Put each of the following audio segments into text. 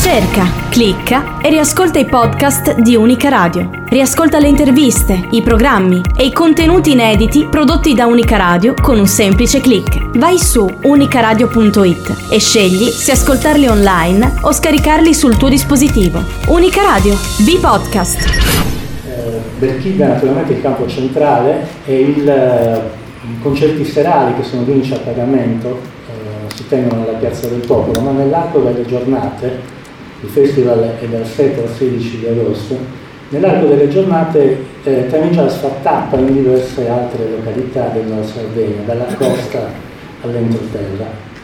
Cerca, clicca e riascolta i podcast di Unica Radio. Riascolta le interviste, i programmi e i contenuti inediti prodotti da Unica Radio con un semplice click. Vai su unicaradio.it e scegli se ascoltarli online o scaricarli sul tuo dispositivo. Unica Radio, B-Podcast. Berchida naturalmente il campo centrale e i concerti serali che sono unici a pagamento si tengono nella Piazza del Popolo, ma nell'arco delle giornate, il festival è dal 7 al 16 di agosto, nell'arco delle giornate Time Jazz fa tappa in diverse altre località del Nord Sardegna, dalla costa all'entroterra.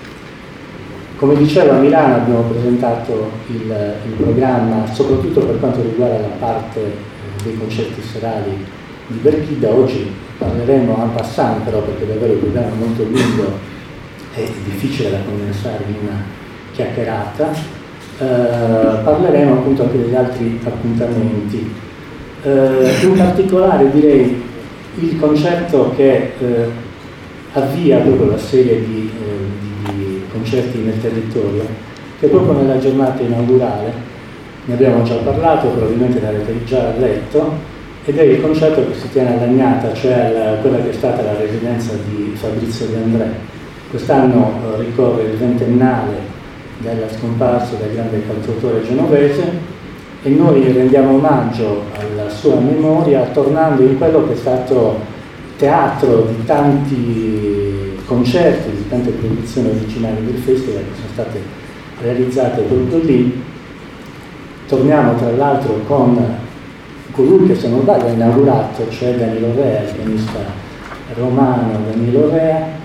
Come dicevo, a Milano abbiamo presentato il programma, soprattutto per quanto riguarda la parte dei concerti serali di Berchida. Oggi parleremo en passant, però, perché davvero il programma è molto lungo e difficile da condensare in una chiacchierata. Parleremo appunto anche degli altri appuntamenti. In particolare direi il concerto che avvia proprio la serie di concerti nel territorio, che proprio nella giornata inaugurale, ne abbiamo già parlato, probabilmente ne avete già letto, ed è il concerto che si tiene a Lagnata, cioè quella che è stata la residenza di Fabrizio De André. Quest'anno ricorre il ventennale della scomparsa del grande cantautore genovese e noi rendiamo omaggio alla sua memoria tornando in quello che è stato teatro di tanti concerti, di tante produzioni originali del festival che sono state realizzate proprio lì. Torniamo tra l'altro con colui che, se non sbaglio, ha inaugurato, cioè Danilo Rea, il pianista romano Danilo Rea.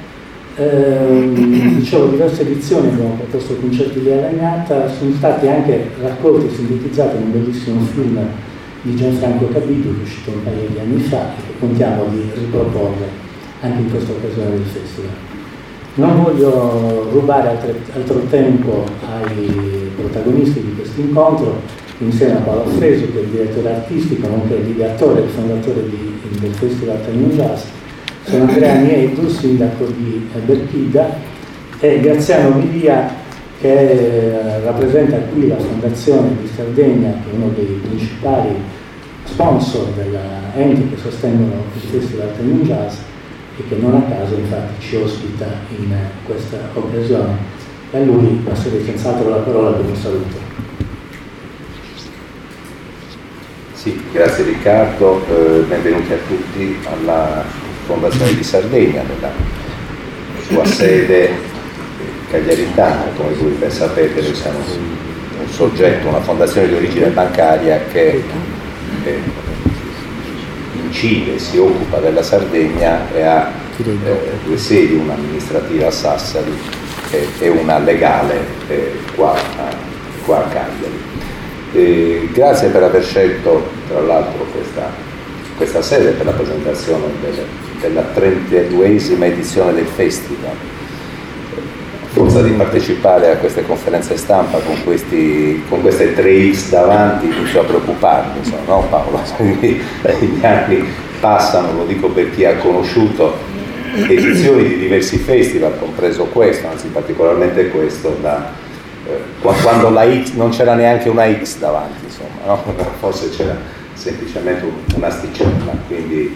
Dicevo, diverse edizioni abbiamo proposto concerti lì a Lagnata, sono stati anche raccolti e sintetizzati in un bellissimo film di Gianfranco Cabidi che è uscito un paio di anni fa e che contiamo di riproporre anche in questa occasione del festival. Non voglio rubare altro tempo ai protagonisti di questo incontro. Insieme a Paolo Fresu, che è il direttore artistico, nonché l'ideatore e il fondatore del Festival Time Jazz, sono Andrea Nieddu, sindaco di Berchida, e Graziano Milia, che rappresenta qui la Fondazione di Sardegna, che è uno dei principali sponsor della enti che sostengono il Festival Time Jazz e che non a caso infatti ci ospita in questa occasione. E a lui passerei senz'altro la parola per un saluto. Sì, grazie Riccardo, benvenuti a tutti alla Fondazione di Sardegna, nella sua sede cagliaritana. Come voi ben sapete, noi siamo un soggetto, una fondazione di origine bancaria che incide, si occupa della Sardegna e ha due sedi, una amministrativa a Sassari e una legale qua a Cagliari. Grazie per aver scelto tra l'altro questa sede per la presentazione della 32esima edizione del festival. A forza di partecipare a queste conferenze stampa con queste 3X davanti inizio a preoccuparmi, insomma, no Paolo? Gli anni passano, lo dico per chi ha conosciuto edizioni di diversi festival, compreso questo, anzi particolarmente questo, quando la X non c'era neanche una X davanti, insomma, no? Forse c'era semplicemente un'asticella, quindi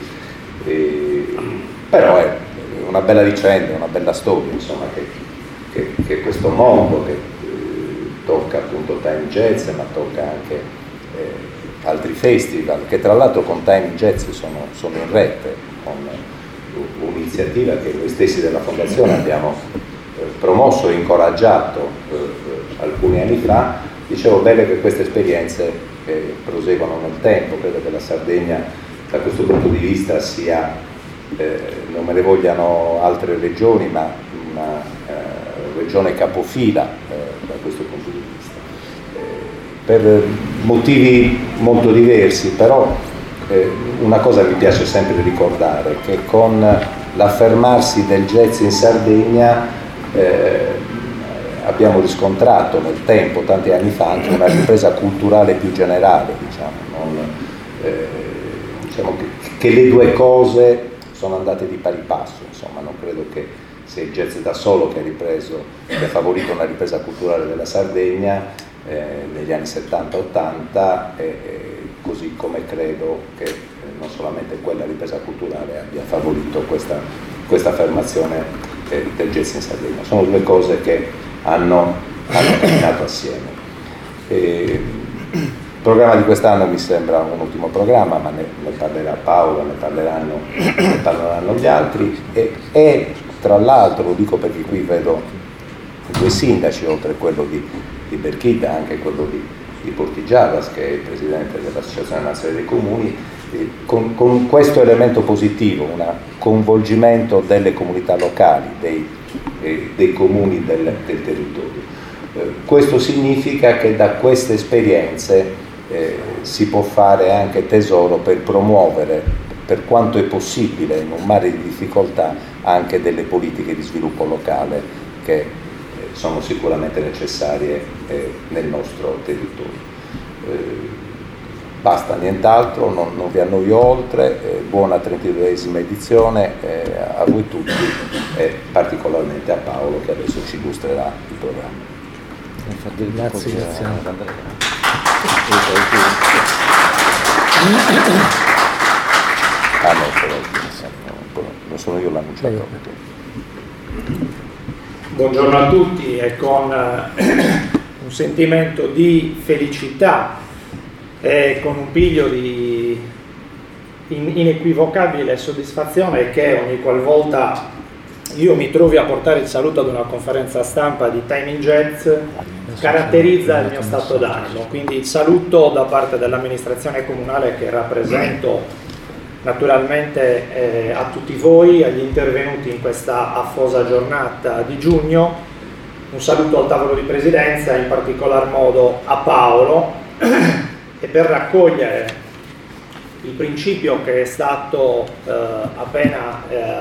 però è una bella vicenda, una bella storia, insomma, che questo mondo che tocca appunto Time Jazz, ma tocca anche altri festival, che tra l'altro con Time Jazz sono in rete, con un'iniziativa che noi stessi della Fondazione abbiamo promosso e incoraggiato alcuni anni fa. Dicevo, bene che queste esperienze proseguono nel tempo. Credo che la Sardegna da questo punto di vista sia, non me ne vogliano altre regioni, ma una regione capofila da questo punto di vista, per motivi molto diversi, però una cosa mi piace sempre ricordare, che con l'affermarsi del jazz in Sardegna abbiamo riscontrato nel tempo, tanti anni fa, anche una ripresa culturale più generale, diciamo che le due cose sono andate di pari passo, insomma, non credo che sia il jazz da solo che ha favorito una ripresa culturale della Sardegna, negli anni 70-80, così come credo che non solamente quella ripresa culturale abbia favorito questa affermazione del jazz in Sardegna. Sono due cose che hanno camminato assieme. Il programma di quest'anno mi sembra un ultimo programma, ma ne parlerà Paolo, ne parleranno gli altri, e tra l'altro, lo dico perché qui vedo due sindaci, oltre a quello di Berchida, anche quello di Portigiadas, che è il presidente dell'Associazione Nazionale dei Comuni, con questo elemento positivo, un coinvolgimento delle comunità locali, dei comuni del territorio. Questo significa che da queste esperienze si può fare anche tesoro per promuovere, per quanto è possibile, in un mare di difficoltà, anche delle politiche di sviluppo locale che sono sicuramente necessarie nel nostro territorio. Basta, nient'altro, non vi annoio oltre, buona 32esima edizione a voi tutti e particolarmente a Paolo che adesso ci illustrerà il programma. Grazie. Non sono io l'annunciatore. Buongiorno a tutti e con un sentimento di felicità e con un piglio di inequivocabile soddisfazione che ogni qualvolta io mi trovi a portare il saluto ad una conferenza stampa di Time in Jazz caratterizza il mio stato d'animo. Quindi il saluto da parte dell'amministrazione comunale che rappresento naturalmente a tutti voi, agli intervenuti in questa affosa giornata di giugno, un saluto al tavolo di presidenza, in particolar modo a Paolo, e per raccogliere il principio che è stato appena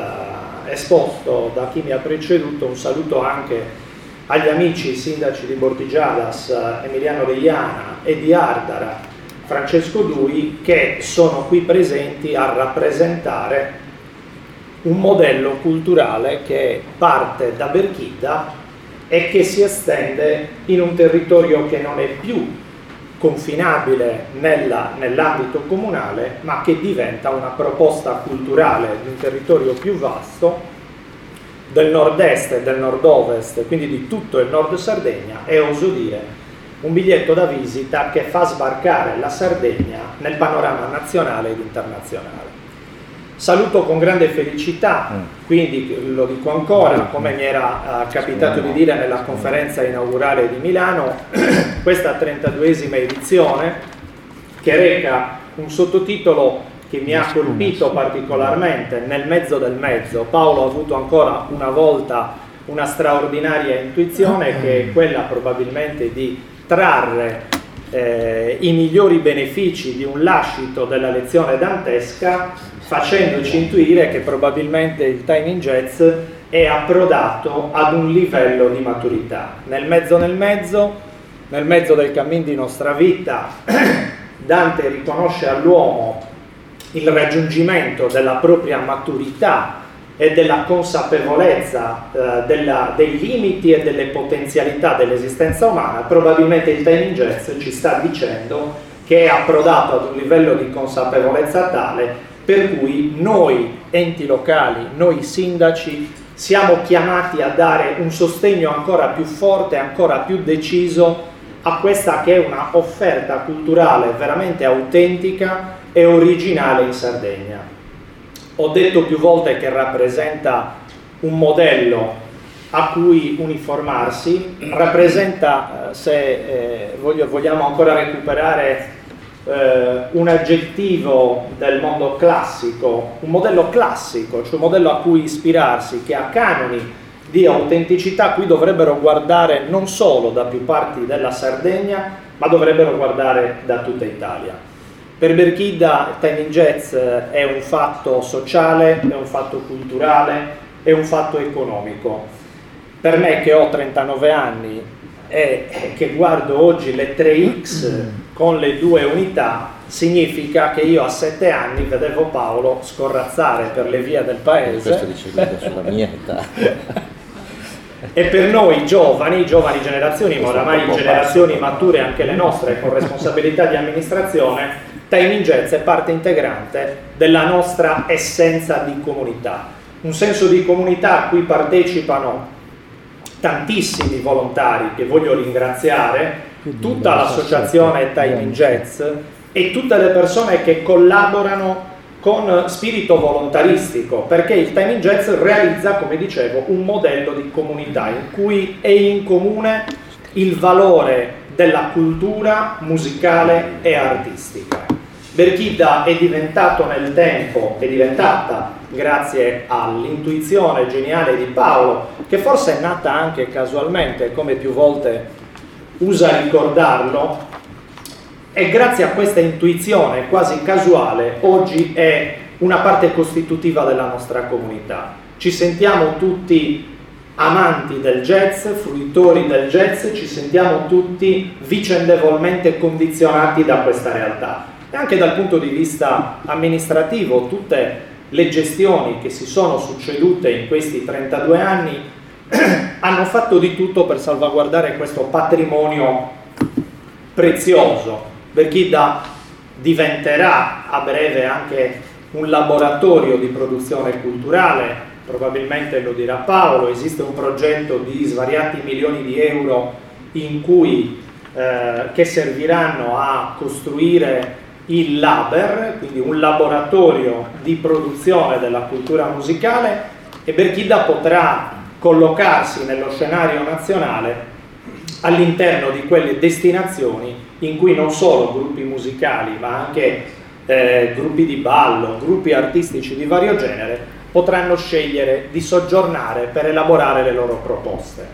esposto da chi mi ha preceduto, un saluto anche agli amici sindaci di Bortigiadas, Emiliano Deiana, e di Ardara, Francesco Dui, che sono qui presenti a rappresentare un modello culturale che parte da Berchida e che si estende in un territorio che non è più confinabile nell'ambito comunale, ma che diventa una proposta culturale di un territorio più vasto, del nord-est e del nord-ovest, quindi di tutto il nord Sardegna, e oso dire un biglietto da visita che fa sbarcare la Sardegna nel panorama nazionale ed internazionale. Saluto con grande felicità, quindi lo dico ancora, come mi era capitato di dire nella conferenza inaugurale di Milano, questa 32esima edizione che reca un sottotitolo che mi ha colpito particolarmente, Nel mezzo del mezzo. Paolo ha avuto ancora una volta una straordinaria intuizione, che è quella probabilmente di trarre i migliori benefici di un lascito della lezione dantesca, facendoci intuire che probabilmente il Time in Jazz è approdato ad un livello di maturità. Nel mezzo del cammin di nostra vita, Dante riconosce all'uomo il raggiungimento della propria maturità e della consapevolezza dei limiti e delle potenzialità dell'esistenza umana. Probabilmente il Time in Jazz ci sta dicendo che è approdato ad un livello di consapevolezza tale per cui noi enti locali, noi sindaci, siamo chiamati a dare un sostegno ancora più forte, ancora più deciso a questa che è una offerta culturale veramente autentica e originale in Sardegna. Ho detto più volte che rappresenta un modello a cui uniformarsi, rappresenta, se vogliamo ancora recuperare un aggettivo del mondo classico, un modello classico, cioè un modello a cui ispirarsi, che ha canoni di autenticità a cui dovrebbero guardare non solo da più parti della Sardegna, ma dovrebbero guardare da tutta Italia. Per Berchida Time in Jazz è un fatto sociale, è un fatto culturale, è un fatto economico. Per me che ho 39 anni e che guardo oggi le 3X con le 2 unità, significa che io a 7 anni vedevo Paolo scorrazzare per le vie del paese. Questo dice sulla mia età. E per noi giovani generazioni, ma oramai generazioni mature anche le nostre, con responsabilità di amministrazione, Timing Jazz è parte integrante della nostra essenza di comunità. Un senso di comunità a cui partecipano tantissimi volontari, che voglio ringraziare, tutta l'associazione Timing Jazz e tutte le persone che collaborano con spirito volontaristico, perché il Timing Jazz realizza, come dicevo, un modello di comunità in cui è in comune il valore della cultura musicale e artistica. Berchida è diventata grazie all'intuizione geniale di Paolo, che forse è nata anche casualmente, come più volte usa ricordarlo, e grazie a questa intuizione quasi casuale oggi è una parte costitutiva della nostra comunità. Ci sentiamo tutti amanti del jazz, fruitori del jazz, ci sentiamo tutti vicendevolmente condizionati da questa realtà. E anche dal punto di vista amministrativo, tutte le gestioni che si sono succedute in questi 32 anni hanno fatto di tutto per salvaguardare questo patrimonio prezioso. Berchida diventerà a breve anche un laboratorio di produzione culturale, probabilmente lo dirà Paolo. Esiste un progetto di svariati milioni di euro in cui, che serviranno a costruire il Laber, quindi un laboratorio di produzione della cultura musicale, e Berchida potrà collocarsi nello scenario nazionale all'interno di quelle destinazioni in cui non solo gruppi musicali ma anche gruppi di ballo, gruppi artistici di vario genere potranno scegliere di soggiornare per elaborare le loro proposte.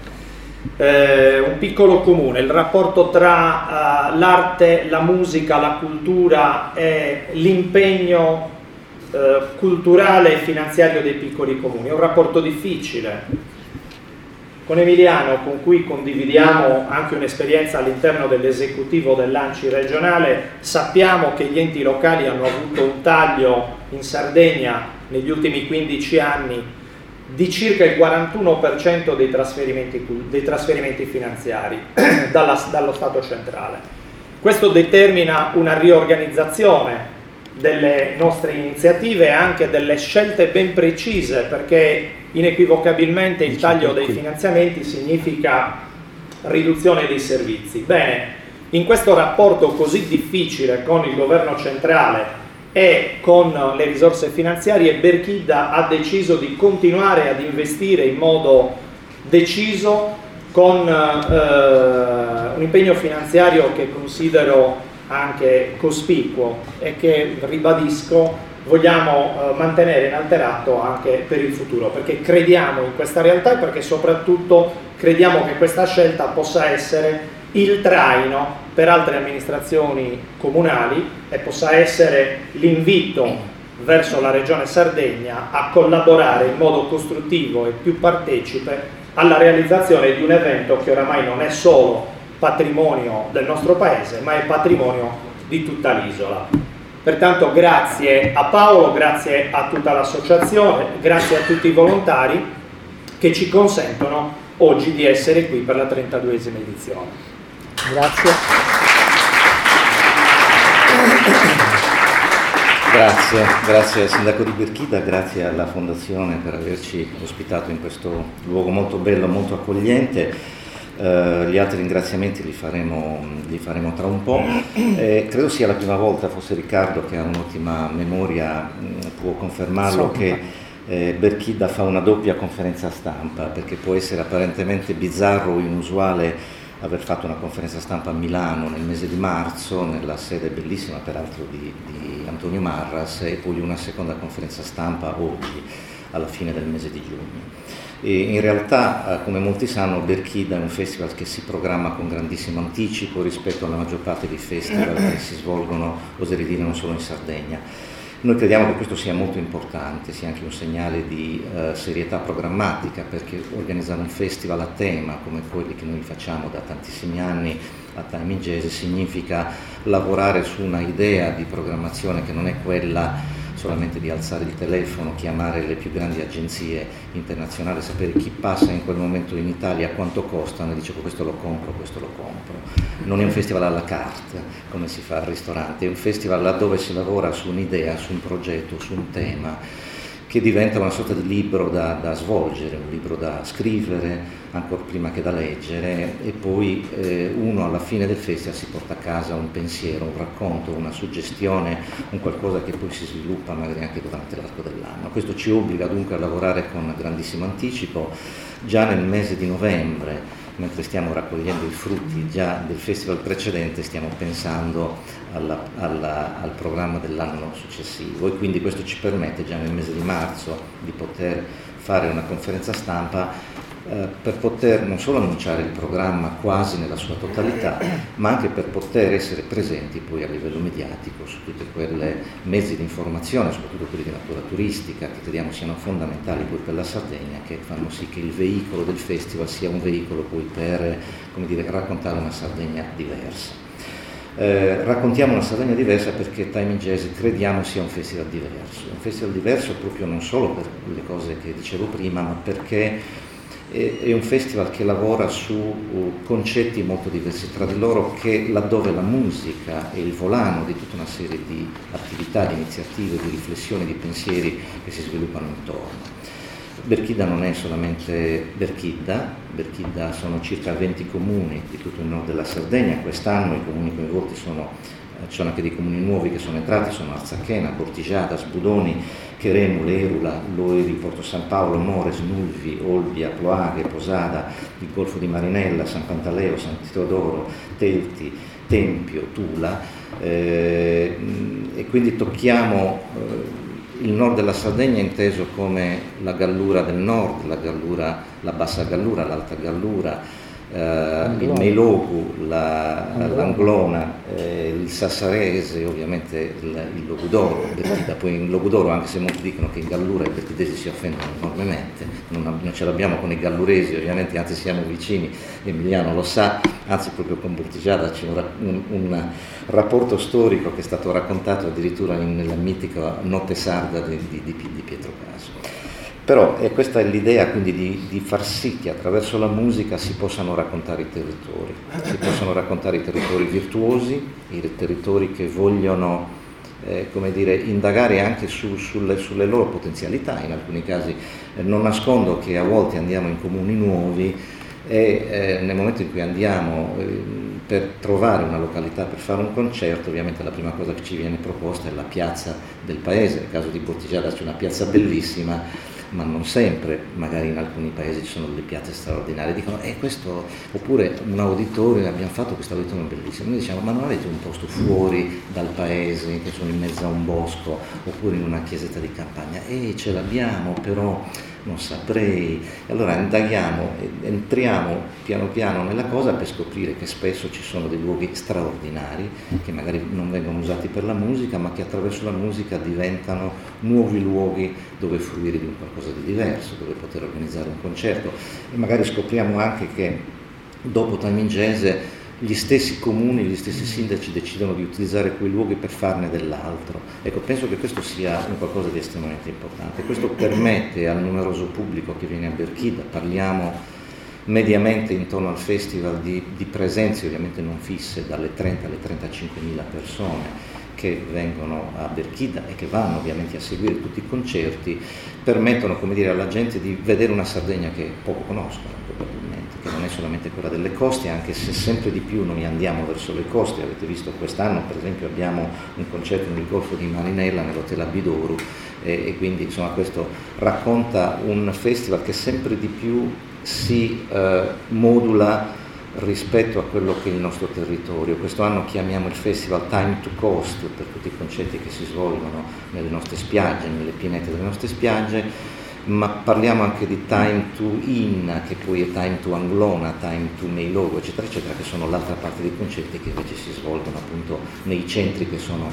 Un piccolo comune, il rapporto tra l'arte, la musica, la cultura e l'impegno culturale e finanziario dei piccoli comuni. È un rapporto difficile. Con Emiliano, con cui condividiamo anche un'esperienza all'interno dell'esecutivo dell'ANCI regionale, sappiamo che gli enti locali hanno avuto un taglio in Sardegna negli ultimi 15 anni di circa il 41% dei trasferimenti finanziari dallo Stato centrale. Questo determina una riorganizzazione delle nostre iniziative e anche delle scelte ben precise, perché inequivocabilmente il taglio dei finanziamenti significa riduzione dei servizi. Bene, in questo rapporto così difficile con il governo centrale e con le risorse finanziarie, Berchida ha deciso di continuare ad investire in modo deciso con un impegno finanziario che considero anche cospicuo e che, ribadisco, vogliamo mantenere inalterato anche per il futuro, perché crediamo in questa realtà e perché soprattutto crediamo che questa scelta possa essere il traino per altre amministrazioni comunali e possa essere l'invito verso la Regione Sardegna a collaborare in modo costruttivo e più partecipe alla realizzazione di un evento che oramai non è solo patrimonio del nostro paese, ma è patrimonio di tutta l'isola. Pertanto grazie a Paolo, grazie a tutta l'associazione, grazie a tutti i volontari che ci consentono oggi di essere qui per la 32esima edizione. Grazie. Grazie al Sindaco di Berchida, grazie alla Fondazione per averci ospitato in questo luogo molto bello, molto accogliente. Gli altri ringraziamenti li faremo tra un po'. Credo sia la prima volta, forse Riccardo che ha un'ottima memoria può confermarlo, che Berchida fa una doppia conferenza stampa, perché può essere apparentemente bizzarro o inusuale aver fatto una conferenza stampa a Milano nel mese di marzo, nella sede bellissima peraltro di Antonio Marras, e poi una seconda conferenza stampa oggi, alla fine del mese di giugno. E in realtà, come molti sanno, Berchida è un festival che si programma con grandissimo anticipo rispetto alla maggior parte dei festival che si svolgono, oserei dire, non solo in Sardegna. Noi crediamo che questo sia molto importante, sia anche un segnale di serietà programmatica, perché organizzare un festival a tema come quelli che noi facciamo da tantissimi anni a Timing Jazz significa lavorare su una idea di programmazione che non è quella solamente di alzare il telefono, chiamare le più grandi agenzie internazionali, sapere chi passa in quel momento in Italia, quanto costano, e dice questo lo compro. Non è un festival alla carte come si fa al ristorante, è un festival laddove si lavora su un'idea, su un progetto, su un tema che diventa una sorta di libro da svolgere, un libro da scrivere ancora prima che da leggere, e poi uno alla fine del festival si porta a casa un pensiero, un racconto, una suggestione, un qualcosa che poi si sviluppa magari anche durante l'arco dell'anno. Questo ci obbliga dunque a lavorare con grandissimo anticipo. Già nel mese di novembre, mentre stiamo raccogliendo i frutti già del festival precedente, stiamo pensando al programma dell'anno successivo, e quindi questo ci permette già nel mese di marzo di poter fare una conferenza stampa per poter non solo annunciare il programma quasi nella sua totalità, ma anche per poter essere presenti poi a livello mediatico su tutti quei mezzi di informazione, soprattutto quelli di natura turistica, che crediamo siano fondamentali poi per la Sardegna, che fanno sì che il veicolo del festival sia un veicolo poi per, come dire, raccontare una Sardegna diversa. Raccontiamo una Sardegna diversa perché Time in Jazz crediamo sia un festival diverso proprio non solo per le cose che dicevo prima, ma perché è un festival che lavora su concetti molto diversi tra di loro, che laddove la musica è il volano di tutta una serie di attività, di iniziative, di riflessioni, di pensieri che si sviluppano intorno. Berchidda non è solamente Berchidda sono circa 20 comuni di tutto il nord della Sardegna. Quest'anno i comuni coinvolti ci sono anche dei comuni nuovi che sono entrati, sono Arzachena, Bortigiada, Sbudoni, Cheremul, Erula, Loiri, Porto San Paolo, Mores, Nulvi, Olbia, Ploaghe, Posada, il Golfo di Marinella, San Pantaleo, San Teodoro, Telti, Tempio, Tula, e quindi tocchiamo il nord della Sardegna inteso come la Gallura del nord, la Bassa Gallura, l'Alta Gallura, il Meilogu, l'Anglona, il Sassarese, ovviamente il Logudoro. Poi in Logudoro, anche se molti dicono che in Gallura i berchidesi si offendono enormemente, non ce l'abbiamo con i galluresi ovviamente, anzi siamo vicini, Emiliano lo sa, anzi proprio con Bortigiada c'è un rapporto storico che è stato raccontato addirittura nella mitica Notte Sarda di Pietro Caso. Però questa è l'idea quindi di far sì che attraverso la musica si possano raccontare i territori virtuosi, i territori che vogliono indagare anche sulle loro potenzialità. In alcuni casi non nascondo che a volte andiamo in comuni nuovi e nel momento in cui andiamo per trovare una località per fare un concerto, ovviamente la prima cosa che ci viene proposta è la piazza del paese. Nel caso di Bortigiada c'è una piazza bellissima, ma non sempre, magari in alcuni paesi ci sono delle piazze straordinarie, dicono questo, oppure un auditorio, abbiamo fatto questo auditorio bellissimo, noi diciamo ma non avete un posto fuori dal paese, che sono in mezzo a un bosco, oppure in una chiesetta di campagna? Ce l'abbiamo, però non saprei. Allora indaghiamo, entriamo piano piano nella cosa per scoprire che spesso ci sono dei luoghi straordinari che magari non vengono usati per la musica, ma che attraverso la musica diventano nuovi luoghi dove fruire di un qualcosa di diverso, dove poter organizzare un concerto. E magari scopriamo anche che dopo Time in Jazz gli stessi comuni, gli stessi sindaci decidono di utilizzare quei luoghi per farne dell'altro. Ecco, penso che questo sia un qualcosa di estremamente importante. Questo permette al numeroso pubblico che viene a Berchidda, parliamo mediamente intorno al festival di presenze ovviamente non fisse, dalle 30 alle 35.000 persone che vengono a Berchidda e che vanno ovviamente a seguire tutti i concerti, permettono, come dire, alla gente di vedere una Sardegna che poco conoscono probabilmente, che non è solamente quella delle coste, anche se sempre di più noi andiamo verso le coste. Avete visto quest'anno per esempio abbiamo un concerto nel Golfo di Marinella, nell'Hotel Abidoru, e quindi insomma questo racconta un festival che sempre di più si modula rispetto a quello che è il nostro territorio. Questo anno chiamiamo il festival Time to Coast per tutti i concerti che si svolgono nelle nostre spiagge, nelle pinete delle nostre spiagge, ma parliamo anche di Time to In, che poi è Time to Anglona, Time to Meilogo, eccetera, eccetera, che sono l'altra parte dei concerti che invece si svolgono appunto nei centri che sono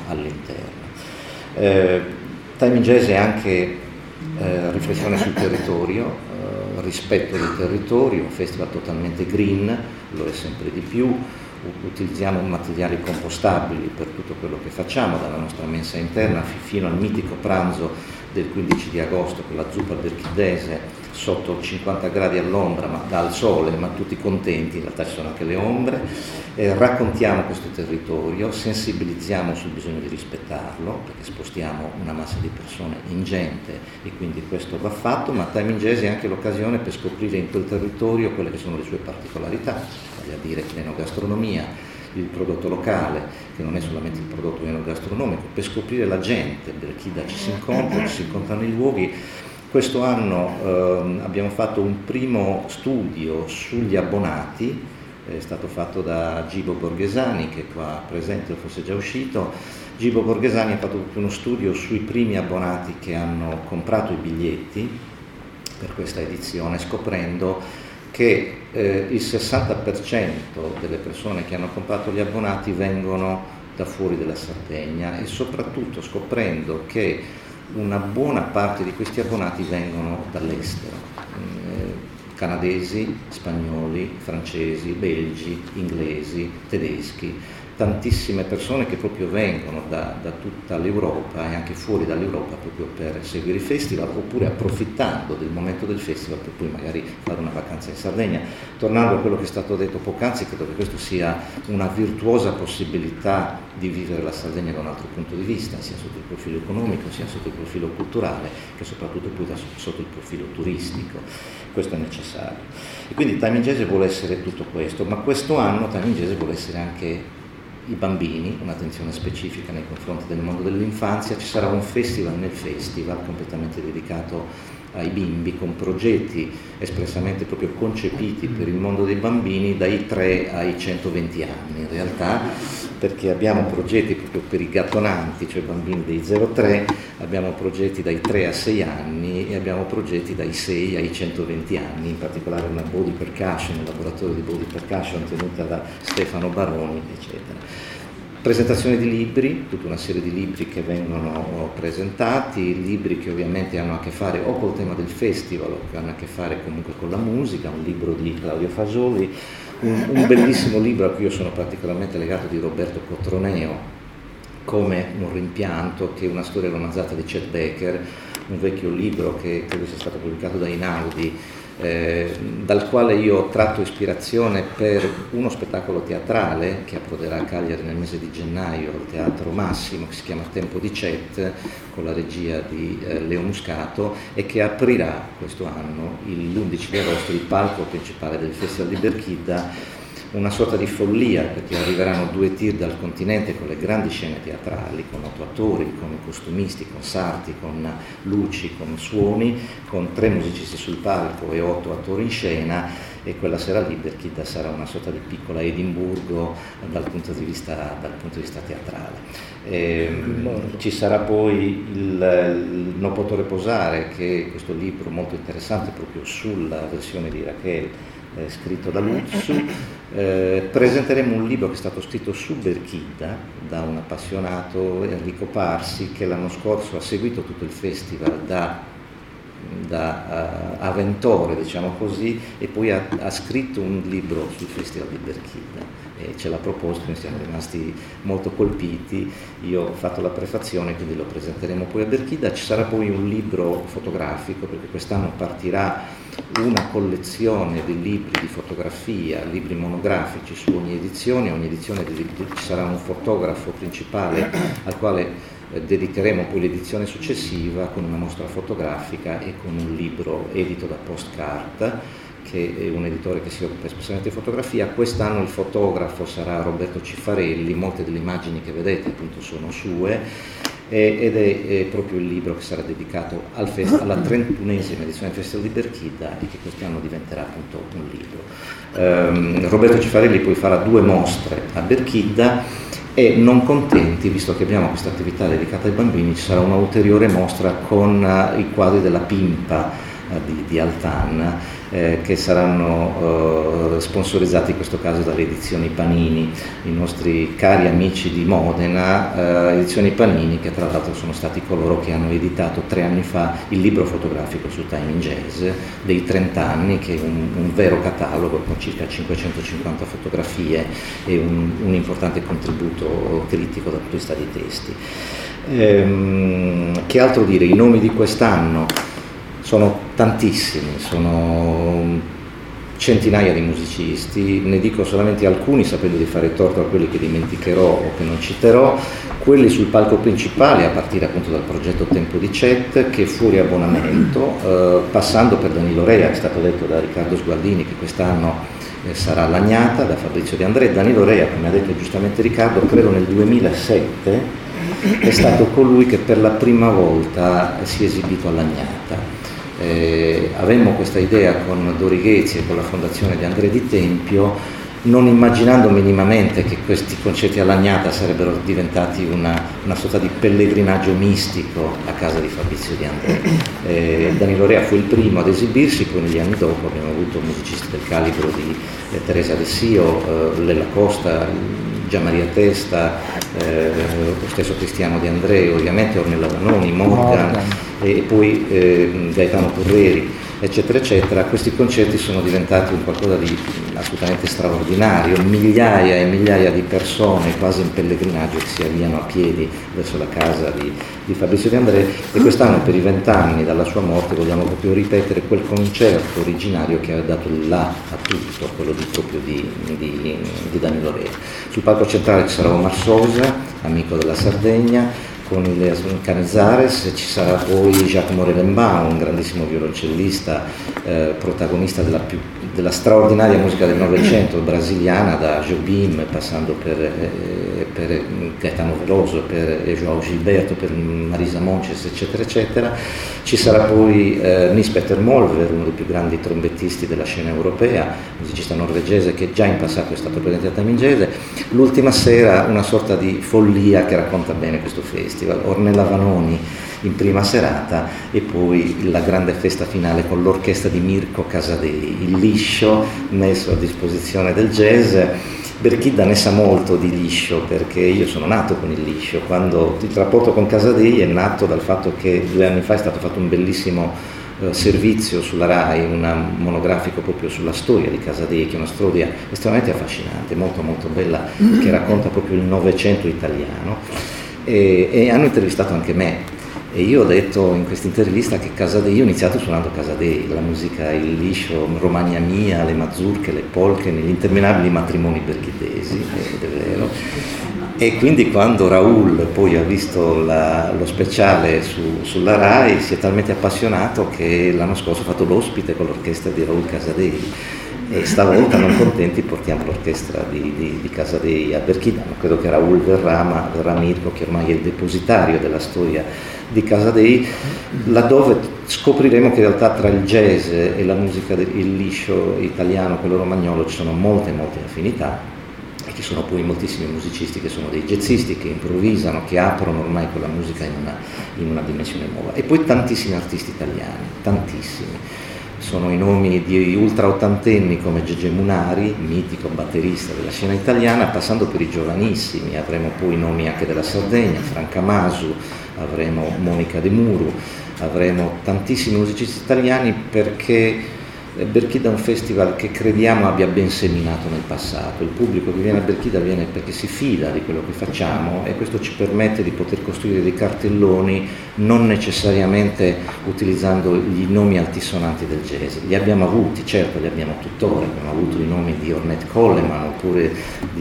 all'interno. Time in Jazz è anche riflessione sul territorio, rispetto del territorio, un festival totalmente green, lo è sempre di più, utilizziamo materiali compostabili per tutto quello che facciamo, dalla nostra mensa interna fino al mitico pranzo del 15 di agosto con la zuppa berchidese sotto 50 gradi all'ombra, ma dal sole, ma tutti contenti, in realtà ci sono anche le ombre. Raccontiamo questo territorio, sensibilizziamo sul bisogno di rispettarlo, perché spostiamo una massa di persone ingente e quindi questo va fatto, ma Time in Jazz è anche l'occasione per scoprire in quel territorio quelle che sono le sue particolarità, vale a dire l'enogastronomia, il prodotto locale, che non è solamente il prodotto enogastronomico, per scoprire la gente. Berchida ci si incontrano i luoghi. Questo anno abbiamo fatto un primo studio sugli abbonati, è stato fatto da Gibo Borghesani, che è qua presente, forse è già uscito. Gibo Borghesani ha fatto uno studio sui primi abbonati che hanno comprato i biglietti per questa edizione, scoprendo che il 60% delle persone che hanno comprato gli abbonati vengono da fuori della Sardegna, e soprattutto scoprendo che una buona parte di questi abbonati vengono dall'estero, canadesi, spagnoli, francesi, belgi, inglesi, tedeschi, tantissime persone che proprio vengono da tutta l'Europa e anche fuori dall'Europa proprio per seguire i festival, oppure approfittando del momento del festival per poi magari fare una vacanza in Sardegna. Tornando a quello che è stato detto poc'anzi, credo che questo sia una virtuosa possibilità di vivere la Sardegna da un altro punto di vista, sia sotto il profilo economico, sia sotto il profilo culturale, che soprattutto poi sotto il profilo turistico. Questo è necessario. E quindi Time in Jazz vuole essere tutto questo, ma questo anno Time in Jazz vuole essere anche i bambini, un'attenzione specifica nei confronti del mondo dell'infanzia. Ci sarà un festival nel festival completamente dedicato ai bimbi, con progetti espressamente proprio concepiti per il mondo dei bambini dai 3 ai 120 anni in realtà, perché abbiamo progetti proprio per i gattonanti, cioè bambini dei 0-3, abbiamo progetti dai 3 a 6 anni e abbiamo progetti dai 6 ai 120 anni, in particolare una body percussion, un laboratorio di body percussion tenuta da Stefano Baroni, eccetera. Presentazione di libri, tutta una serie di libri che vengono presentati, libri che ovviamente hanno a che fare o col tema del festival o che hanno a che fare comunque con la musica, un libro di Claudio Fasoli, un bellissimo libro a cui io sono particolarmente legato di Roberto Cotroneo, Come un rimpianto, che è una storia romanzata di Chet Baker, un vecchio libro che credo sia stato pubblicato da Einaudi, dal quale io ho tratto ispirazione per uno spettacolo teatrale che approderà a Cagliari nel mese di gennaio al Teatro Massimo, che si chiama Tempo di Chet, con la regia di Leo Muscato, e che aprirà questo anno, l'11 di agosto, il palco principale del Festival di Berchida. Una sorta di follia, perché arriveranno 2 tir dal continente con le grandi scene teatrali, con 8 attori, con costumisti, con sarti, con luci, con suoni, con 3 musicisti sul palco e 8 attori in scena, e quella sera lì Berchida sarà una sorta di piccola Edimburgo dal punto di vista teatrale. Ci sarà poi il Non potrò riposare, che è questo libro molto interessante proprio sulla versione di Rachel, scritto da Luzzu. Presenteremo un libro che è stato scritto su Berchida da un appassionato, Enrico Parsi, che l'anno scorso ha seguito tutto il festival da avventore, diciamo così, e poi ha scritto un libro sul festival di Berchida e ce l'ha proposto. Noi siamo rimasti molto colpiti, io ho fatto la prefazione, quindi lo presenteremo poi a Berchida. Ci sarà poi un libro fotografico, perché quest'anno partirà una collezione di libri di fotografia, libri monografici su ogni edizione ci sarà un fotografo principale al quale dedicheremo poi l'edizione successiva, con una mostra fotografica e con un libro edito da Postcard, che è un editore che si occupa espressamente di fotografia. Quest'anno il fotografo sarà Roberto Cifarelli, molte delle immagini che vedete appunto sono sue, ed è proprio il libro che sarà dedicato alla 31esima edizione del Festival di Berchida e che quest'anno diventerà appunto un libro. Roberto Cifarelli poi farà 2 mostre a Berchida, e non contenti, visto che abbiamo questa attività dedicata ai bambini, ci sarà una ulteriore mostra con i quadri della Pimpa, di Altan, che saranno sponsorizzati in questo caso dalle edizioni Panini, i nostri cari amici di Modena, edizioni Panini, che tra l'altro sono stati coloro che hanno editato 3 anni fa il libro fotografico su Time in Jazz dei 30 anni, che è un vero catalogo con circa 550 fotografie e un importante contributo critico dal punto di vista dei testi. Che altro dire? I nomi di quest'anno sono tantissimi, sono centinaia di musicisti, ne dico solamente alcuni sapendo di fare torto a quelli che dimenticherò o che non citerò. Quelli sul palco principale, a partire appunto dal progetto Tempo di Chet, che è fuori abbonamento, passando per Danilo Rea, è stato detto da Riccardo Sgualdini che quest'anno sarà Lagnata, da Fabrizio De André. Danilo Rea, come ha detto giustamente Riccardo, credo nel 2007 è stato colui che per la prima volta si è esibito a Lagnata. Avemmo questa idea con Dori Ghezzi e con la fondazione di André Di Tempio, non immaginando minimamente che questi concerti a Lagnata sarebbero diventati una sorta di pellegrinaggio mistico a casa di Fabrizio De André. Danilo Rea fu il primo ad esibirsi, poi negli anni dopo abbiamo avuto musicisti del calibro di Teresa Dessio, Lella Costa, Gianmaria Testa, lo stesso Cristiano De André, ovviamente Ornella Vanoni, Morgan e poi Gaetano Porreri, eccetera eccetera. Questi concerti sono diventati un qualcosa di assolutamente straordinario, migliaia e migliaia di persone quasi in pellegrinaggio che si avviano a piedi verso la casa di Fabrizio De André, e quest'anno per i 20 anni dalla sua morte vogliamo proprio ripetere quel concerto originario che ha dato il là a tutto, quello proprio di Danilo Rea. Sul palco centrale ci sarà Omar Sosa, amico della Sardegna, con il Canizares, ci sarà poi Jacques Morelenbaum, un grandissimo violoncellista, protagonista della straordinaria musica del Novecento brasiliana, da Jobim passando per Gaetano Veloso, per João Gilberto, per Marisa Montes, eccetera eccetera. Ci sarà poi Nils Petter Molver, uno dei più grandi trombettisti della scena europea, musicista norvegese che già in passato è stato presente a Time in Jazz. L'ultima sera una sorta di follia che racconta bene questo festival, Ornella Vanoni in prima serata e poi la grande festa finale con l'orchestra di Mirko Casadei, il liscio messo a disposizione del jazz. Berchidda ne sa molto di liscio, perché io sono nato con il liscio, quando il rapporto con Casadei è nato dal fatto che 2 anni fa è stato fatto un bellissimo servizio sulla RAI, un monografico proprio sulla storia di Casadei, che è una storia estremamente affascinante, molto molto bella, che racconta proprio il Novecento italiano, e hanno intervistato anche me. E io ho detto in questa intervista che Casadei, io ho iniziato suonando Casadei, la musica, il liscio, Romagna Mia, le mazurche, le polche, negli interminabili matrimoni berghidesi, ed è vero. E quindi quando Raul poi ha visto lo speciale sulla RAI si è talmente appassionato che l'anno scorso ha fatto l'ospite con l'orchestra di Raul Casadei. E stavolta, non contenti, portiamo l'orchestra di Casadei a Berchidda. Credo che Raul verrà, ma verrà Mirko, che ormai è il depositario della storia di Casadei, laddove scopriremo che in realtà tra il jazz e la musica il liscio italiano, quello romagnolo, ci sono molte affinità, e ci sono poi moltissimi musicisti che sono dei jazzisti, che improvvisano, che aprono ormai quella musica in una dimensione nuova. E poi tantissimi artisti italiani, tantissimi. Sono i nomi di ultra ottantenni come Gege Munari, mitico batterista della scena italiana, passando per i giovanissimi. Avremo poi nomi anche della Sardegna, Franca Masu, avremo Monica De Muru, avremo tantissimi musicisti italiani, perché Berchidda è un festival che crediamo abbia ben seminato nel passato. Il pubblico che viene a Berchidda viene perché si fida di quello che facciamo, e questo ci permette di poter costruire dei cartelloni non necessariamente utilizzando gli nomi altisonanti del jazz. Li abbiamo avuti, certo, li abbiamo tuttora, abbiamo avuto i nomi di Ornette Coleman, oppure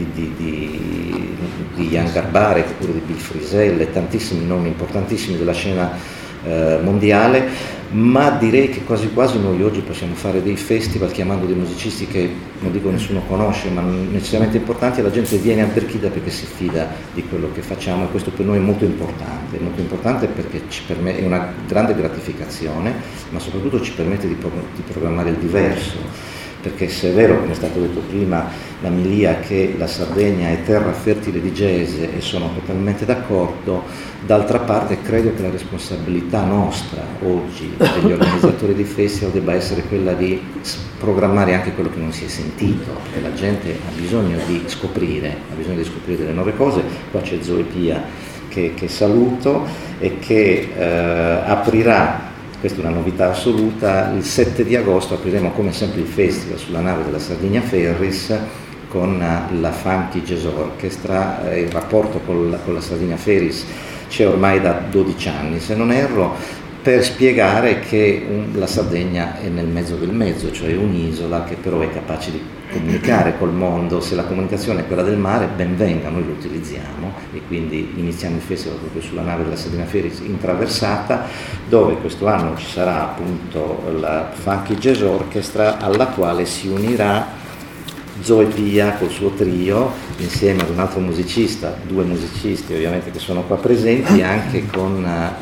di Jan Garbarek, oppure di Bill Frisell, e tantissimi nomi importantissimi della scena mondiale, ma direi che quasi quasi noi oggi possiamo fare dei festival chiamando dei musicisti che non dico nessuno conosce, ma necessariamente importanti, e la gente viene a Berchidda perché si fida di quello che facciamo, e questo per noi è molto importante perché è una grande gratificazione, ma soprattutto ci permette di programmare il diverso, perché se è vero, come è stato detto prima, la Milia, che la Sardegna è terra fertile di jazz, e sono totalmente d'accordo, d'altra parte credo che la responsabilità nostra oggi, degli organizzatori di festival, debba essere quella di programmare anche quello che non si è sentito, perché la gente ha bisogno di scoprire delle nuove cose. Qua c'è Zoe Pia che saluto e che aprirà, questa è una novità assoluta, il 7 di agosto apriremo come sempre il festival sulla nave della Sardinia Ferris con la Funky Jazz Orchestra. Il rapporto con la Sardinia Ferris c'è ormai da 12 anni, se non erro, per spiegare che la Sardegna è nel mezzo del mezzo, cioè un'isola che però è capace di comunicare col mondo. Se la comunicazione è quella del mare, ben venga, noi lo utilizziamo, e quindi iniziamo il festival proprio sulla nave della Sardinia Ferris in traversata, dove questo anno ci sarà appunto la Funky Jazz Orchestra, alla quale si unirà Zoe Pia col suo trio, insieme ad un altro musicista, 2 musicisti ovviamente che sono qua presenti, anche con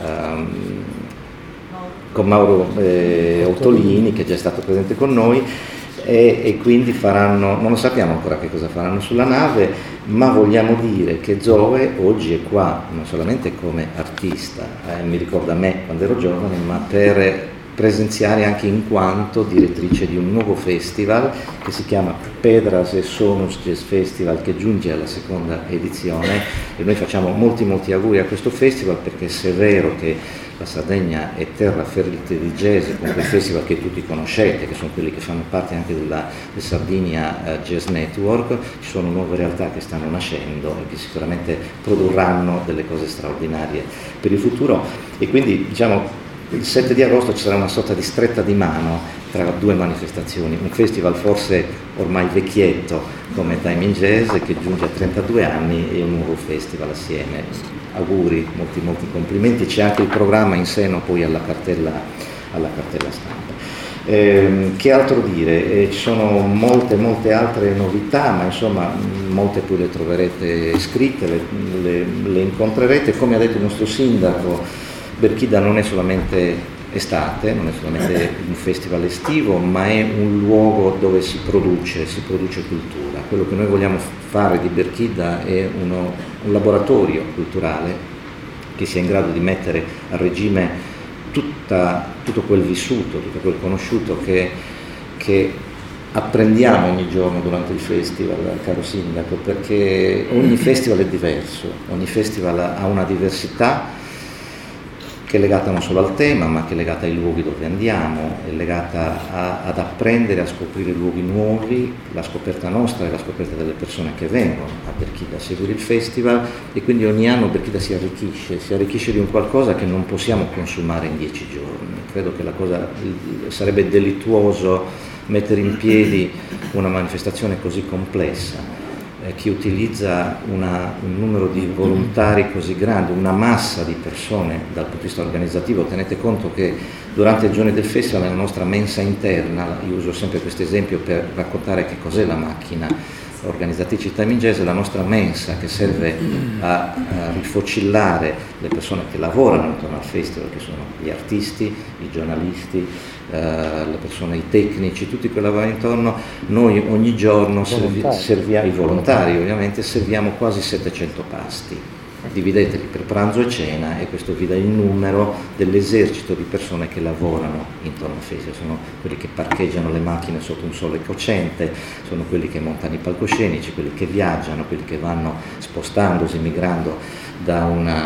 Mauro Ottolini, che è già stato presente con noi, e quindi faranno, non lo sappiamo ancora che cosa faranno sulla nave, ma vogliamo dire che Zoe oggi è qua non solamente come artista, mi ricorda me quando ero giovane, ma per presenziare anche in quanto direttrice di un nuovo festival che si chiama Pedras e Sonus Jazz Festival, che giunge alla 2ª edizione, e noi facciamo molti auguri a questo festival, perché se è vero che la Sardegna è terra fertile di jazz, con quei festival che tutti conoscete, che sono quelli che fanno parte anche del Sardinia Jazz Network, ci sono nuove realtà che stanno nascendo e che sicuramente produrranno delle cose straordinarie per il futuro. E quindi diciamo il 7 di agosto ci sarà una sorta di stretta di mano tra 2 manifestazioni, un festival forse ormai vecchietto come Time in Jazz, che giunge a 32 anni, e un nuovo festival assieme. Auguri, molti complimenti. C'è anche il programma in seno poi alla cartella stampa. Che altro dire? Ci sono molte altre novità, ma insomma molte poi le troverete scritte, le incontrerete. Come ha detto il nostro sindaco, Berchida non è solamente estate, non è solamente un festival estivo, ma è un luogo dove si produce cultura. Quello che noi vogliamo fare di Berchida è un laboratorio culturale che sia in grado di mettere a regime tutto quel vissuto, tutto quel conosciuto che apprendiamo ogni giorno durante il festival, caro sindaco, perché ogni festival è diverso, ogni festival ha una diversità che è legata non solo al tema, ma che è legata ai luoghi dove andiamo, è legata ad apprendere, a scoprire luoghi nuovi, la scoperta nostra e la scoperta delle persone che vengono a Berchida a seguire il festival, e quindi ogni anno Berchida si arricchisce di un qualcosa che non possiamo consumare in 10 giorni. Credo che sarebbe delittuoso mettere in piedi una manifestazione così complessa, che utilizza un numero di volontari così grande, una massa di persone dal punto di vista organizzativo. Tenete conto che durante i giorni del festival, nella nostra mensa interna, io uso sempre questo esempio per raccontare che cos'è la macchina organizzatrice Time in Jazz, la nostra mensa che serve a rifocillare le persone che lavorano intorno al festival, che sono gli artisti, i giornalisti, le persone, i tecnici, tutti quelli che lavorano intorno. Noi ogni giorno serviamo, i volontari ovviamente, serviamo quasi 700 pasti. Divideteli per pranzo e cena, e questo vi dà il numero dell'esercito di persone che lavorano intorno al festival. Sono quelli che parcheggiano le macchine sotto un sole cocente, sono quelli che montano i palcoscenici, quelli che viaggiano, quelli che vanno spostandosi, migrando da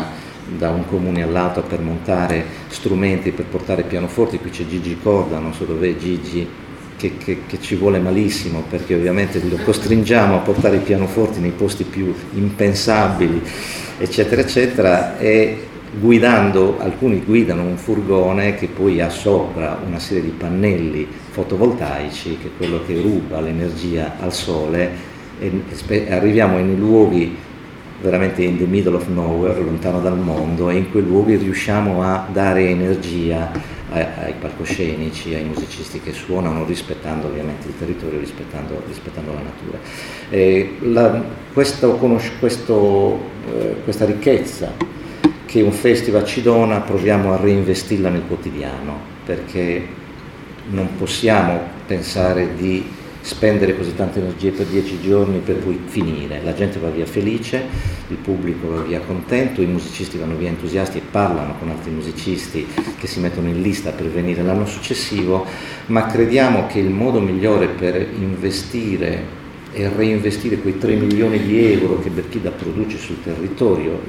un comune all'altro per montare strumenti, per portare pianoforti. Qui c'è Gigi Corda, non so dov'è Gigi, che ci vuole malissimo, perché ovviamente lo costringiamo a portare i pianoforti nei posti più impensabili, eccetera eccetera, e alcuni guidano un furgone che poi ha sopra una serie di pannelli fotovoltaici, che è quello che ruba l'energia al sole, e arriviamo in luoghi veramente in the middle of nowhere, lontano dal mondo, e in quei luoghi riusciamo a dare energia ai palcoscenici, ai musicisti che suonano, rispettando ovviamente il territorio, rispettando la natura. Questa ricchezza che un festival ci dona, proviamo a reinvestirla nel quotidiano, perché non possiamo pensare di spendere così tante energie per 10 giorni per poi finire. La gente va via felice, il pubblico va via contento, i musicisti vanno via entusiasti e parlano con altri musicisti che si mettono in lista per venire l'anno successivo, ma crediamo che il modo migliore per investire e reinvestire quei 3 milioni di euro che Berchida produce sul territorio,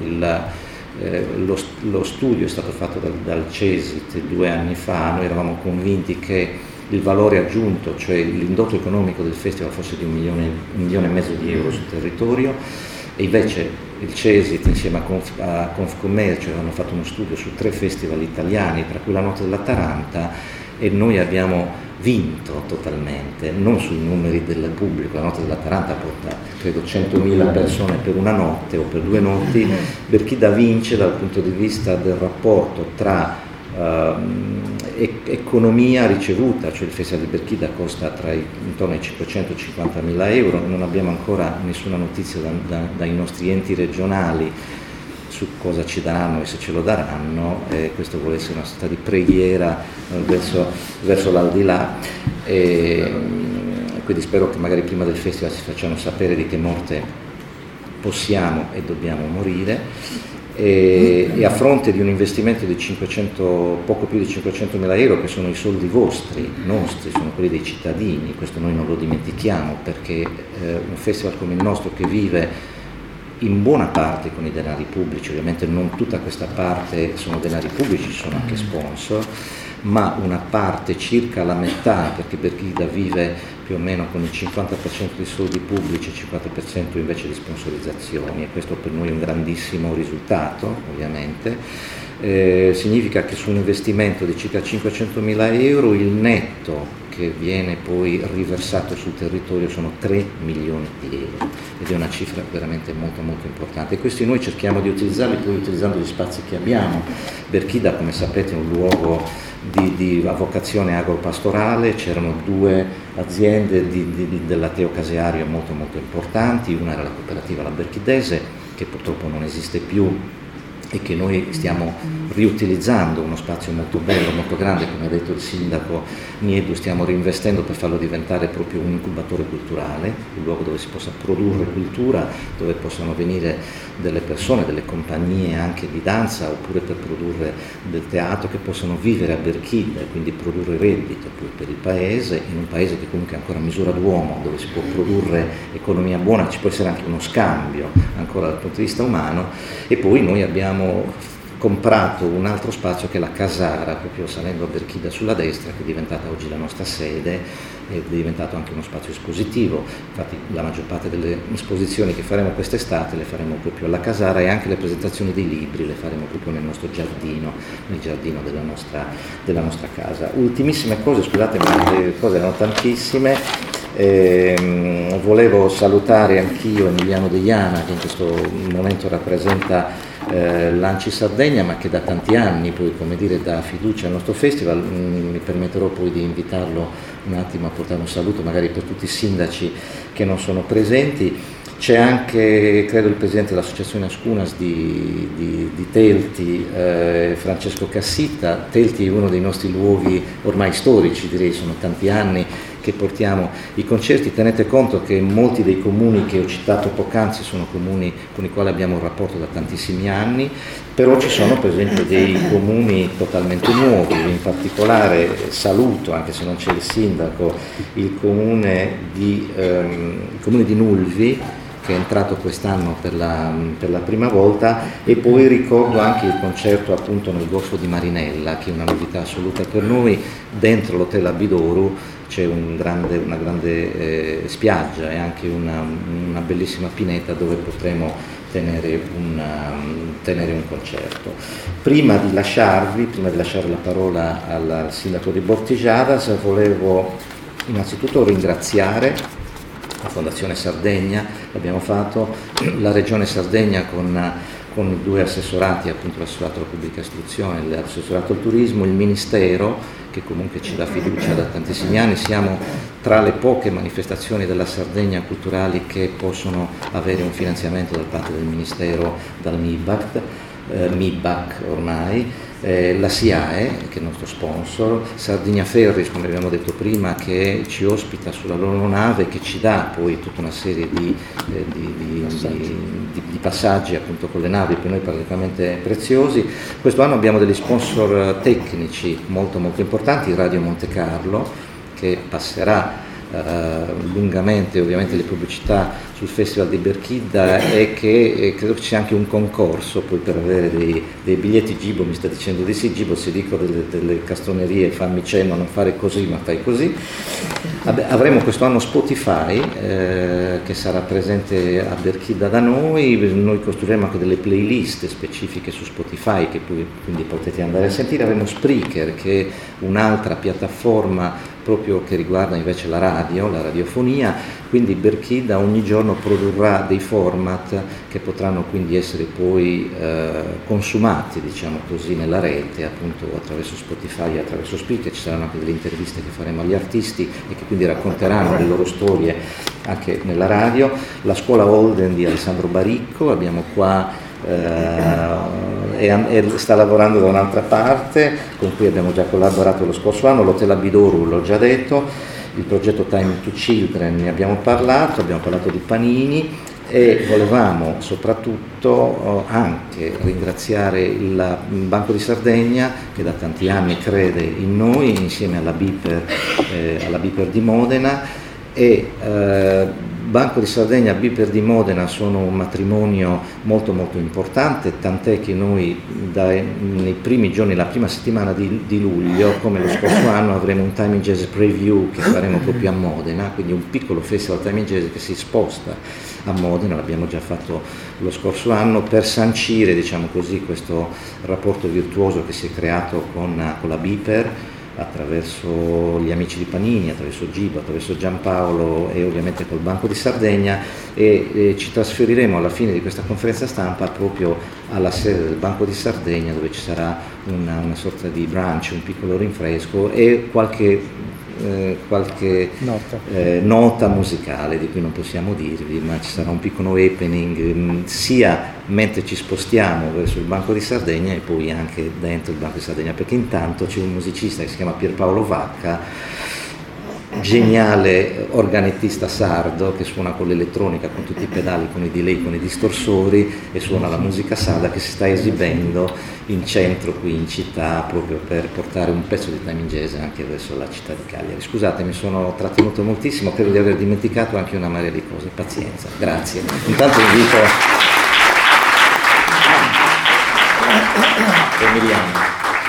lo studio è stato fatto dal CESIT 2 anni fa, noi eravamo convinti che il valore aggiunto, cioè l'indotto economico del festival fosse di 1,5 milioni di euro sul territorio, e invece il CESIT insieme a Confcommercio avevano fatto uno studio su 3 festival italiani, tra cui la Notte della Taranta, e noi abbiamo vinto totalmente, non sui numeri del pubblico. La Notte della Taranta porta credo 100.000 persone per una notte o per 2 notti. Berchida vince dal punto di vista del rapporto tra economia ricevuta, cioè il Festival di Berchida costa intorno ai 550.000 euro, non abbiamo ancora nessuna notizia dai nostri enti regionali su cosa ci daranno e se ce lo daranno, questo vuole essere una sorta di preghiera verso l'aldilà, quindi spero che magari prima del festival ci facciano sapere di che morte possiamo e dobbiamo morire, e a fronte di un investimento di poco più di 500.000 euro, che sono i soldi nostri, sono quelli dei cittadini, questo noi non lo dimentichiamo, perché un festival come il nostro, che vive in buona parte con i denari pubblici, ovviamente non tutta questa parte sono denari pubblici, ci sono anche sponsor, ma una parte, circa la metà, perché Berchida vive più o meno con il 50% di soldi pubblici e il 50% invece di sponsorizzazioni, e questo per noi è un grandissimo risultato, ovviamente. Significa che su un investimento di circa 500.000 euro il netto che viene poi riversato sul territorio sono 3 milioni di euro, ed è una cifra veramente molto molto importante, e questi noi cerchiamo di utilizzarli poi utilizzando gli spazi che abbiamo. Berchida, come sapete, è un luogo di vocazione agropastorale, c'erano 2 aziende del latteo caseario molto molto importanti, una era la cooperativa La Berchidese, che purtroppo non esiste più e che noi stiamo riutilizzando, uno spazio molto bello, molto grande, come ha detto il sindaco Niedu, stiamo reinvestendo per farlo diventare proprio un incubatore culturale, un luogo dove si possa produrre cultura, dove possano venire delle persone, delle compagnie anche di danza, oppure per produrre del teatro, che possano vivere a Berchida e quindi produrre reddito poi per il paese, in un paese che comunque è ancora a misura d'uomo, dove si può produrre economia buona, ci può essere anche uno scambio ancora dal punto di vista umano. E poi noi abbiamo comprato un altro spazio che è la Casara, proprio salendo a Berchida sulla destra, che è diventata oggi la nostra sede, è diventato anche uno spazio espositivo. Infatti la maggior parte delle esposizioni che faremo quest'estate le faremo proprio alla Casara, e anche le presentazioni dei libri le faremo proprio nel nostro giardino, nel giardino della nostra casa. Ultimissime cose, scusate, ma le cose erano tantissime. Volevo salutare anch'io Emiliano Deiana, che in questo momento rappresenta l'Anci Sardegna, ma che da tanti anni poi, come dire, dà fiducia al nostro festival. Mi permetterò poi di invitarlo un attimo a portare un saluto magari per tutti i sindaci che non sono presenti. C'è anche, credo, il presidente dell'associazione Ascunas di Telti, Francesco Cassita. Telti è uno dei nostri luoghi ormai storici, direi, sono tanti anni che portiamo i concerti. Tenete conto che molti dei comuni che ho citato poc'anzi sono comuni con i quali abbiamo un rapporto da tantissimi anni, però ci sono per esempio dei comuni totalmente nuovi. In particolare saluto, anche se non c'è il sindaco, il comune di Nulvi, che è entrato quest'anno per la prima volta, e poi ricordo anche il concerto appunto nel Golfo di Marinella, che è una novità assoluta per noi. Dentro l'hotel Abidoru c'è una grande spiaggia e anche una bellissima pineta dove potremo tenere un concerto. Prima di lasciare la parola al sindaco di Bortigiadas, volevo innanzitutto ringraziare la Fondazione Sardegna, l'abbiamo fatto, la Regione Sardegna con i 2 assessorati, appunto l'assessorato alla pubblica istruzione e l'assessorato al turismo, il Ministero, che comunque ci dà fiducia da tantissimi anni. Siamo tra le poche manifestazioni della Sardegna culturali che possono avere un finanziamento da parte del Ministero, dal MIBACT. MIBAC ormai, la SIAE, che è il nostro sponsor, Sardinia Ferries, come abbiamo detto prima, che ci ospita sulla loro nave, che ci dà poi tutta una serie di passaggi appunto con le navi per noi praticamente preziosi. Questo anno abbiamo degli sponsor tecnici molto molto importanti, Radio Monte Carlo, che passerà lungamente ovviamente le pubblicità sul Festival di Berchidda, e che credo che sia anche un concorso poi per avere dei biglietti. Gibo mi sta dicendo di sì. Gibo, se dico delle castronerie fammi cenno, non fare così ma fai così. Avremo questo anno Spotify che sarà presente a Berchidda da noi costruiremo anche delle playlist specifiche su Spotify che poi quindi potete andare a sentire. Avremo Spreaker, che è un'altra piattaforma proprio che riguarda invece la radiofonia, quindi Berchidda ogni giorno produrrà dei format che potranno quindi essere poi consumati, diciamo così, nella rete, appunto attraverso Spotify e attraverso Spreaker. Ci saranno anche delle interviste che faremo agli artisti e che quindi racconteranno le loro storie anche nella radio. La scuola Holden di Alessandro Baricco, abbiamo qua e sta lavorando da un'altra parte, con cui abbiamo già collaborato lo scorso anno. L'Hotel Abidoru l'ho già detto, il progetto Time to Children ne abbiamo parlato di Panini, e volevamo soprattutto anche ringraziare il Banco di Sardegna, che da tanti anni crede in noi, insieme alla Biper di Modena, e Banco di Sardegna e Biper di Modena sono un matrimonio molto molto importante, tant'è che noi nei primi giorni, la prima settimana di luglio, come lo scorso anno, avremo un Time in Jazz Preview che faremo proprio a Modena, quindi un piccolo festival Time in Jazz che si sposta a Modena. L'abbiamo già fatto lo scorso anno per sancire, diciamo così, questo rapporto virtuoso che si è creato con la Biper, attraverso gli amici di Panini, attraverso Gibo, attraverso Giampaolo e ovviamente col Banco di Sardegna, e ci trasferiremo alla fine di questa conferenza stampa proprio alla sede del Banco di Sardegna, dove ci sarà una sorta di brunch, un piccolo rinfresco e qualche nota musicale di cui non possiamo dirvi, ma ci sarà un piccolo happening sia mentre ci spostiamo verso il Banco di Sardegna e poi anche dentro il Banco di Sardegna, perché intanto c'è un musicista che si chiama Pierpaolo Vacca, geniale organettista sardo, che suona con l'elettronica, con tutti i pedali, con i delay, con i distorsori, e suona la musica sarda, che si sta esibendo in centro qui in città proprio per portare un pezzo di Time in Jazz anche verso la città di Cagliari. Scusate, mi sono trattenuto moltissimo, credo di aver dimenticato anche una marea di cose, pazienza, grazie. Intanto invito Emiliano.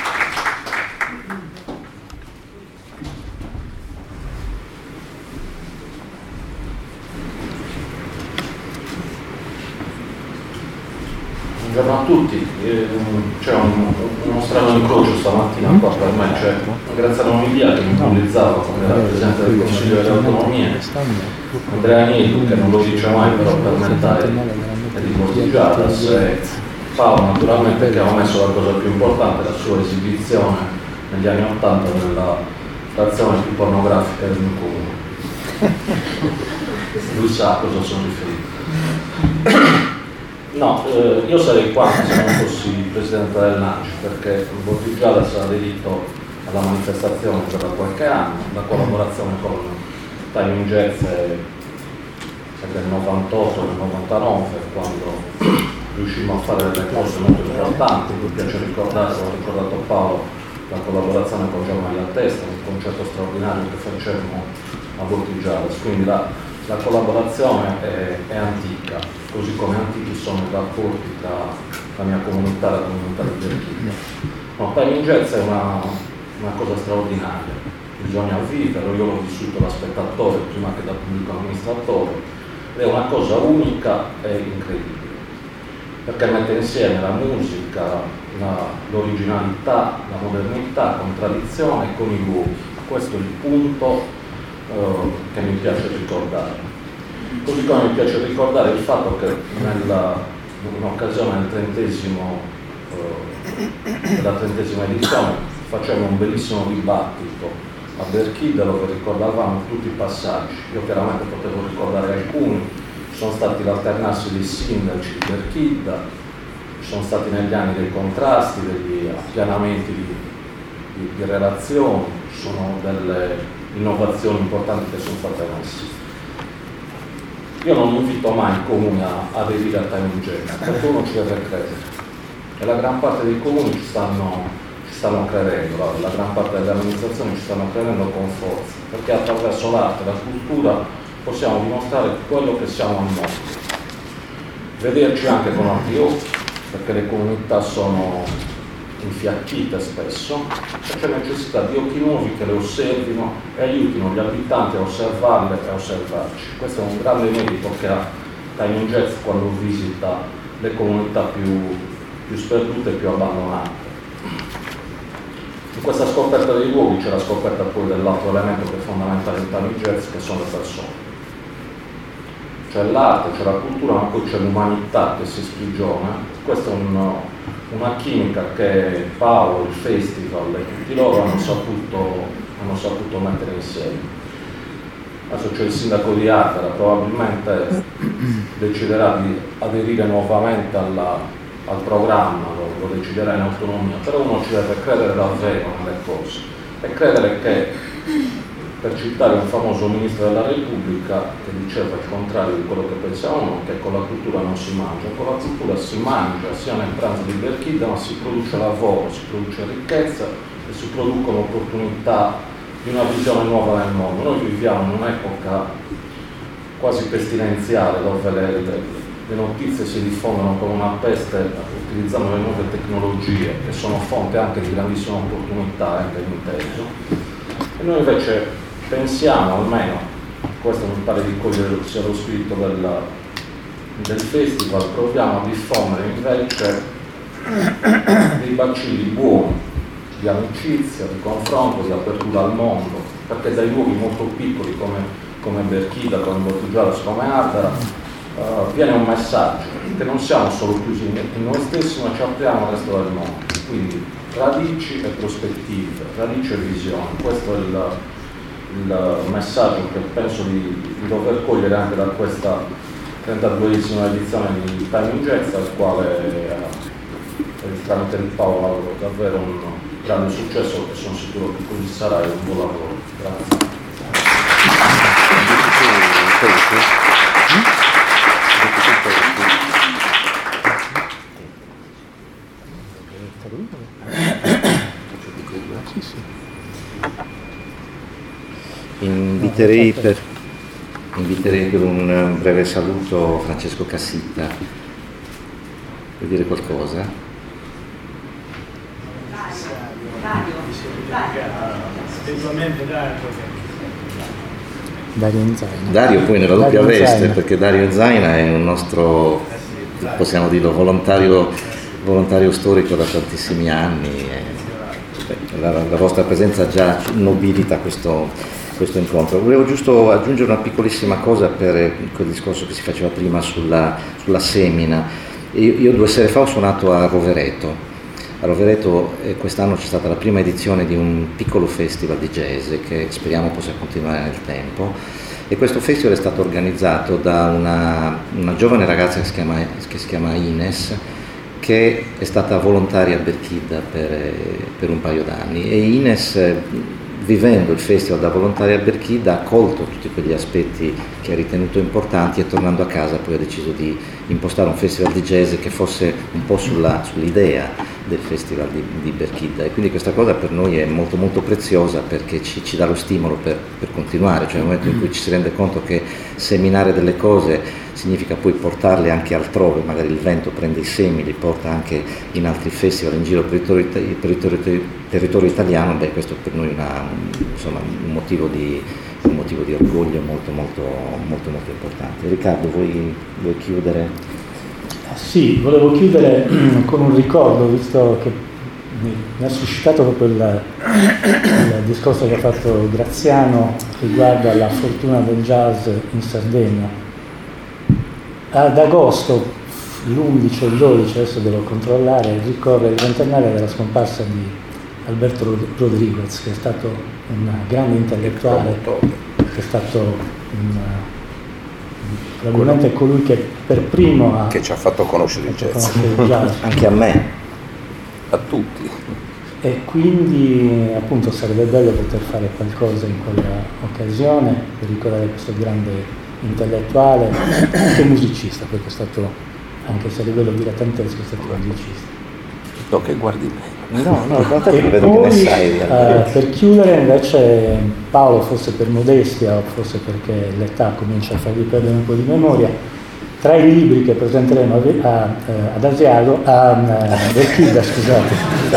Buongiorno a tutti, c'è uno strano incrocio stamattina qua per me, cioè Graziano Milia che mi pubblizzava come era Presidente del Consiglio delle Autonomie, Andrea Nilu che non lo dice mai però per metà è di Bortigiadas, e Paolo naturalmente che ha messo la cosa più importante, la sua esibizione negli anni '80 nella stazione più pornografica del mio comune. Lui sa a cosa sono riferito. No, io sarei qua se non fossi presidente del NACI, perché Bortigiadas ha aderito alla manifestazione già da qualche anno, la collaborazione con Time in Jazz è del 98, del 99, quando riuscimmo a fare delle cose molto importanti. Mi piace ricordare, l'ho ricordato a Paolo, la collaborazione con Giovanni La Testa, un concerto straordinario che facemmo a Bortigiadas, quindi la collaborazione è antica, così come antichi sono i rapporti tra la mia comunità e la comunità di Berchidda. No, Time in Jazz è una cosa straordinaria, bisogna viverlo, io l'ho vissuto da spettatore prima che da pubblico amministratore, è una cosa unica e incredibile, perché mette insieme la musica, l'originalità, la modernità con tradizione e con i luoghi. Questo è il punto che mi piace ricordare. Così come mi piace ricordare il fatto che in occasione della 30ª edizione facevamo un bellissimo dibattito a Berchidda dove ricordavamo tutti i passaggi. Io chiaramente potevo ricordare alcuni, sono stati l'alternarsi dei sindaci di Berchidda, ci sono stati negli anni dei contrasti, degli appianamenti di relazioni, ci sono delle innovazioni importanti che sono state messe. Io non invito mai il comune a aderire a time jet, perché uno ci deve credere e la gran parte dei comuni ci stanno credendo, la gran parte delle amministrazioni ci stanno credendo con forza, perché attraverso l'arte e la cultura possiamo dimostrare quello che siamo al mondo, vederci anche con altri occhi, perché le comunità sono infiacchite spesso e c'è necessità di occhi nuovi che le osservino e aiutino gli abitanti a osservarle e a osservarci. Questo è un grande merito che ha Time Jazz quando visita le comunità più sperdute e più abbandonate. In questa scoperta dei luoghi c'è la scoperta poi dell'altro elemento che è fondamentale in Time Jazz, che sono le persone. C'è l'arte, c'è la cultura, ma poi c'è l'umanità che si sprigiona. Questa è una chimica che Paolo, il festival e tutti loro hanno saputo mettere insieme. Adesso c'è il sindaco di Ardara, probabilmente deciderà di aderire nuovamente al programma, lo deciderà in autonomia, però uno ci deve credere davvero nelle cose e credere che, per citare un famoso ministro della Repubblica che diceva il contrario di quello che pensiamo noi, che con la cultura non si mangia, con la cultura si mangia sia nel pranzo di Berchida, ma si produce lavoro, si produce ricchezza e si producono opportunità di una visione nuova nel mondo. Noi viviamo in un'epoca quasi pestilenziale dove le notizie si diffondono come una peste utilizzando le nuove tecnologie che sono fonte anche di grandissime opportunità, ben inteso. E noi invece pensiamo, almeno questo mi pare di cogliere sia lo spirito del festival, proviamo a diffondere invece dei bacilli buoni di amicizia, di confronto, di apertura al mondo, perché dai luoghi molto piccoli come Berchida, come Bortigialas, come Ardara viene un messaggio che non siamo solo chiusi in noi stessi, ma ci apriamo al resto del mondo. Quindi radici e prospettive, radici e visione, questo è il messaggio che penso di dover cogliere anche da questa 32esima edizione di Time Jazz, al quale tramite il Paolo avrò davvero un grande successo e sono sicuro che così sarà e un buon lavoro. Grazie. Inviterei per un breve saluto Francesco Cassita. Vuoi dire qualcosa? Dario Zaina. Dario poi nella doppia veste, perché Dario Zaina è un nostro, possiamo dirlo, volontario storico da tantissimi anni. La vostra presenza già nobilita questo incontro. Volevo giusto aggiungere una piccolissima cosa per quel discorso che si faceva prima sulla semina. Io 2 sere fa ho suonato a Rovereto. A Rovereto quest'anno c'è stata la prima edizione di un piccolo festival di jazz che speriamo possa continuare nel tempo, e questo festival è stato organizzato da una giovane ragazza che si chiama Ines, che è stata volontaria a Berchida per un paio d'anni, e Ines, vivendo il festival da volontaria a Berchida, ha colto tutti quegli aspetti che ha ritenuto importanti e tornando a casa poi ha deciso di impostare un festival di jazz che fosse un po' sull'idea del festival di Berchida, e quindi questa cosa per noi è molto molto preziosa, perché ci dà lo stimolo per continuare, cioè nel momento in cui ci si rende conto che seminare delle cose significa poi portarle anche altrove, magari il vento prende i semi, li porta anche in altri festival in giro per il territorio italiano, questo per noi è un motivo di orgoglio molto molto molto molto importante. Riccardo, vuoi chiudere? Sì, volevo chiudere con un ricordo, visto che mi ha suscitato proprio il discorso che ha fatto Graziano riguardo alla fortuna del jazz in Sardegna. Ad agosto, l'11 o il 12, adesso devo controllare, ricorre il ventennale della scomparsa di Alberto Rodriguez, che è stato un grande intellettuale, che è stato un probabilmente è colui che per primo che ci ha fatto conoscere il jazz. Anche a me. A tutti. E quindi appunto sarebbe bello poter fare qualcosa in quella occasione per ricordare questo grande intellettuale e musicista, perché è stato, anche se a livello dilettantesco, è stato musicista. No, che guardi me. No, guarda che E vedo che ne poi, sai. per chiudere invece, Paolo, forse per modestia o forse perché l'età comincia a fargli perdere un po' di memoria, tra i libri che presenteremo ad Asiago, a Belchida, scusate,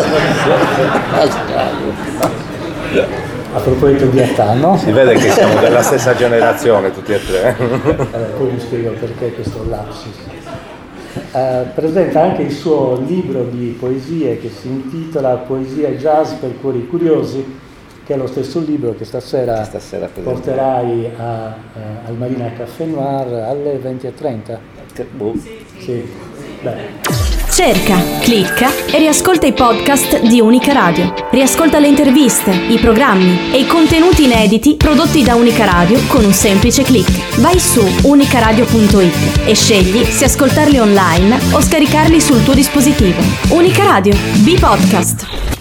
a proposito di età, no? Si vede che siamo della stessa generazione tutti e tre. Poi vi spiego perché questo lapsus. Presenta anche il suo libro di poesie che si intitola Poesia e jazz per cuori curiosi, che è lo stesso libro che stasera porterai al Marina Café Noir alle 20:30. Sì. Beh. Cerca, clicca e riascolta i podcast di Unica Radio. Riascolta le interviste, i programmi e i contenuti inediti prodotti da Unica Radio con un semplice click. Vai su unicaradio.it e scegli se ascoltarli online o scaricarli sul tuo dispositivo. Unica Radio, B-Podcast.